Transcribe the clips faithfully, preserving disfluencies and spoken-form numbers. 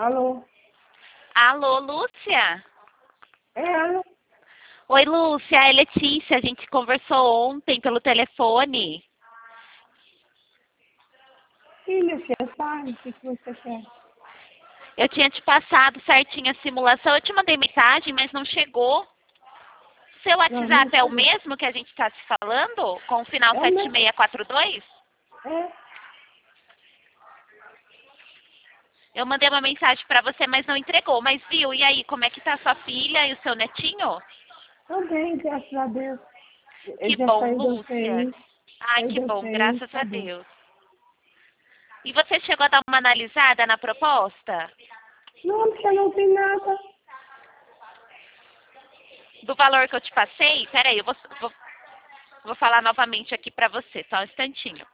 Alô? Alô, Lúcia? É ela? Oi, Lúcia, é Letícia. A gente conversou ontem pelo telefone. Filha, você sabe o que que você quer? Eu tinha te passado certinho a simulação. Eu te mandei mensagem, mas não chegou. Seu Não, não WhatsApp é o sei. mesmo que a gente está se falando? Com o final É o sete meu. seis quatro dois? É. Eu mandei uma mensagem para você, mas não entregou. Mas viu? E aí, como é que tá a sua filha e o seu netinho? Tô bem, graças a Deus. Ele Que já bom, saiu da Lúcia. U T I. Ai, Saiu que da bom, U T I, graças tá a bom. Deus. E você chegou a dar uma analisada na proposta? Não, porque não tem nada. Do valor que eu te passei? Peraí, eu vou, vou, vou falar novamente aqui para você, só um instantinho.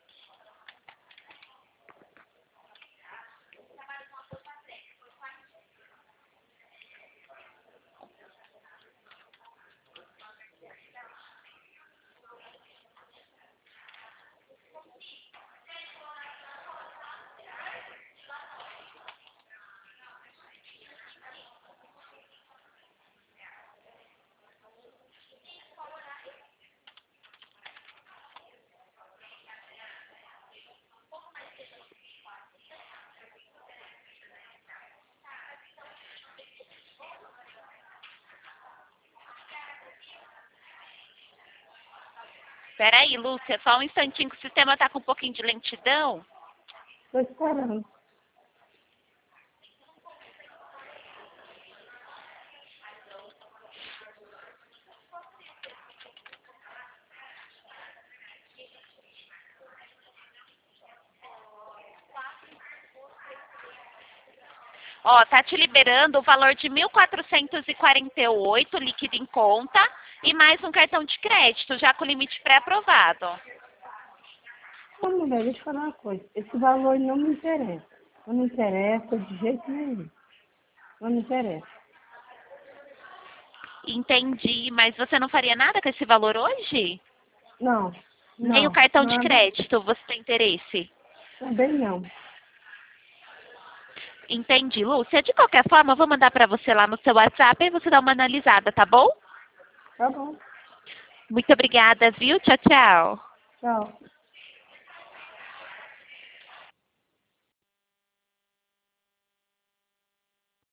Peraí, Lúcia, só um instantinho que o sistema tá com um pouquinho de lentidão. Tô esperando. Ó, tá te liberando o valor de mil quatrocentos e quarenta e oito líquido em conta e mais um cartão de crédito, já com limite pré-aprovado. Não, mulher, deixa eu falar uma coisa. Esse valor não me interessa. Não me interessa de jeito nenhum. Não me interessa. Entendi, mas você não faria nada com esse valor hoje? Não, Nem o não, cartão de nada. crédito, você tem interesse? Também não. Entendi, Lúcia. De qualquer forma, eu vou mandar para você lá no seu WhatsApp e você dá uma analisada, tá bom? Tá bom. Muito obrigada, viu? Tchau, tchau. Tchau.